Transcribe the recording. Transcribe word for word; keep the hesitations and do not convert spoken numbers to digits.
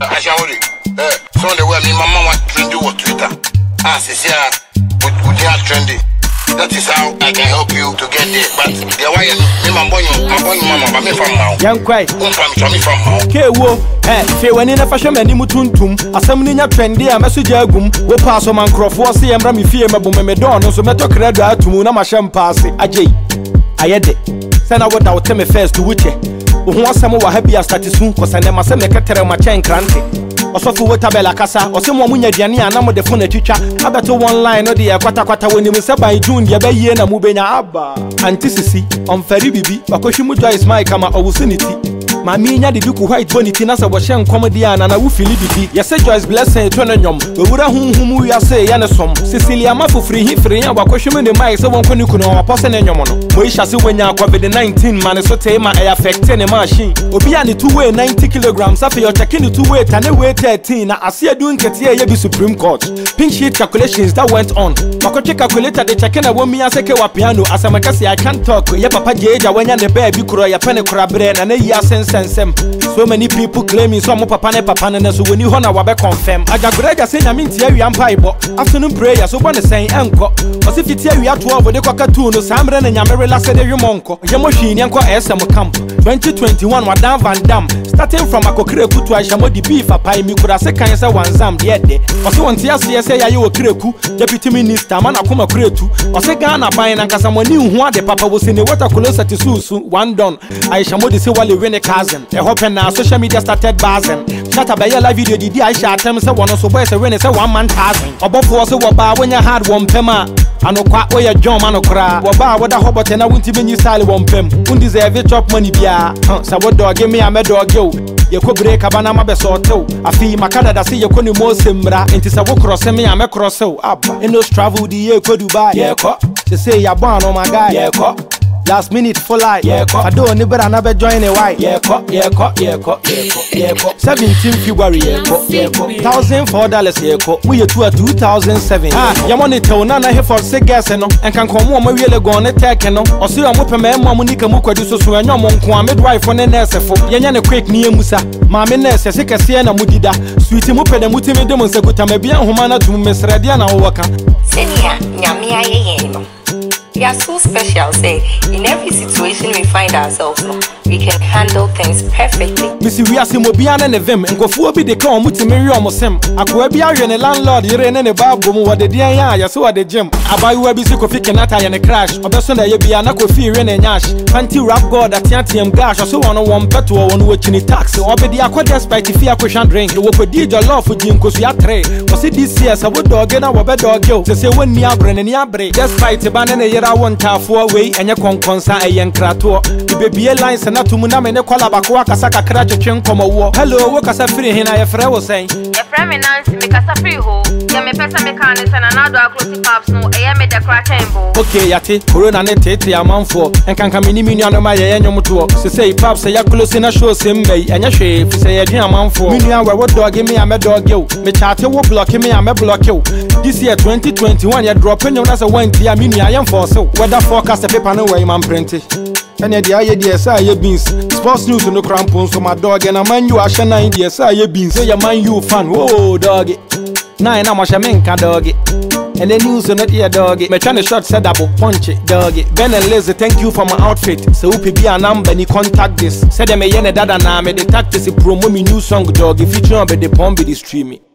I shall hold it. So the way me mama want trendy on Twitter. Ah, see, would you have trendy? That is how I can help you to get there. But the way me my boy, my boy, mama, but me from now. Young quite. One from me from now. Okay, wo. Eh, fe when in a fashion many mutuntum. Assembly nya trendy a message agum. Wo pass on man crofo see embra me fie mebo me don so meto credit to mu na ma shem pass agye. Ayede. Send out what I would tell me first to which. Who wants some wa happy as status soon cause I never say me ketere ma chain krante. Osofu wotabela kasa osemo munya diane anamo de phone atwitwa abeto one line no de kwata kwata woni mu se ban June de baye na mu benya aba antisisi omfari bibi bakohwimu Joyce Mike kama owusiniti ma mi nya de duku white bonity na se wo hye nkom de ana na wo fili bibi yese Joyce Blessing to no nyom owura hunhum wi ase ya ne som Cecilia mafofri hi firi ya bakohwimu ne Mike se won koni kuno opose ne nyom no moisha se wonya covid nineteen man so te ma e affect ne machine obi a ne two way ninety kilograms afi yo check ne two way tane way thirteen na asia doing ketie ye bi Supreme Court pink sheet calculations that went on makoche calculator de check na wo mi aseke wa piano asamakase I can't talk ye papa jeja wanya ne ba bi kuro ya pene kura bre na na yi asensensem so many people claiming so mo papa ne papa ne so woni ho na wa be confirm agagreja se nya minti awia mpaibo afternoon prayer so bone sen enko o se fiti awia twelve de kwaka two no samre na nyamere la se de hwemonko ye mo hwini enko S M camp twenty twenty-one wa Dan Van Dam starting from akokire kutu aisha mo di beef apai mi kura se kan se wanzam de de o se won tia se se yaye okireku deputy minister man akoma kuretu o se Ghana ban na nkasa mo ni hu ade papa wo se ne water closer to susu one don aisha mo di se wale wene cousin e hope na social media started buzzing shata ba live video di di aisha atem se wono so boy se wene se one man thousand obofo se wo ba wonya hard one pema anokwa oya John manokra wo ba wo da hobote na wunti benyi sale one pem un deserve chop money bia sa wo dog me am dog yo ye ko break abana ma be so tew afi makada da se ye ko ni mo semra enti sa wo cross me am cross o aba eno travel di ye ko Dubai ye ko se say ya ban on my guy ye ko last minute for life yeah ko ado ni bra na be join a why yeah ko yeah ko yeah ko yeah ko seventeenth February yeah ko yeah ko one thousand four dollars yeah ko we ye two thousand seven ah ya money tell na na he for say gas no en kan kom mo ma wiele go ne take no o se o mo pema mo mo nika mo kwadu so so enyo mo nko a midwife ne nurse fo ye nya ne quick ni emusa ma me nurse se kese na mudida sweet mo pede mutimi de mo nsakuta ma bia homa na tum mesrade na wo waka senia nyame aye no. We are so special, say, in every situation we find ourselves, we can handle things perfectly. Missy, we are Simobian and Vim, and go for be the come with Mary Omosem. I could be a landlord, you're in a babu, what the dear ya, so at the gym. I buy you a busy coffee canata and a crash, or the son that you be an aqua fear in a yash. Panty rap god at Yantium gash, or so on a one petrol on watching it tax, or be the aqua despite if you question drink. You will put your love for Jim because you are tray. Was it this year, so would dog and our bed dog yo? To say when you are bringing your break, despite the banana year. I want four way and your conconsa a young crator. The baby lines and not to Munam and a colabacua Casaka Cratchin come a war. Hello, what a free hin I a was saying. Your friend Nancy make us a free hole. You may pass a mechanics and another close pops no a made a crack tempo. Okay, Yati, Corona net a month for and can come in million of my yomoto. So say pops a close in a show sim bay and your shave say a dear month for. Million where what dog give me a med dog you. Me charter will block me a med block you. This year twenty twenty-one you're dropping your as a one tea mini I am for so. Weather forecast a paper no way man print it. And the idea say ye beans. Sports news no crampons so my dog and a man you are shana idea say ye beans. Say your man you fan. Whoa doggy. Nine I'm a shamenka doggy. And the news on not here doggy. Me trying to short said double punch it doggy. Ben and Liz thank you for my outfit. So who be a number ni contact this. Said them a yene dada na me the tactics promo me new song doggy feature on the pombi the streaming.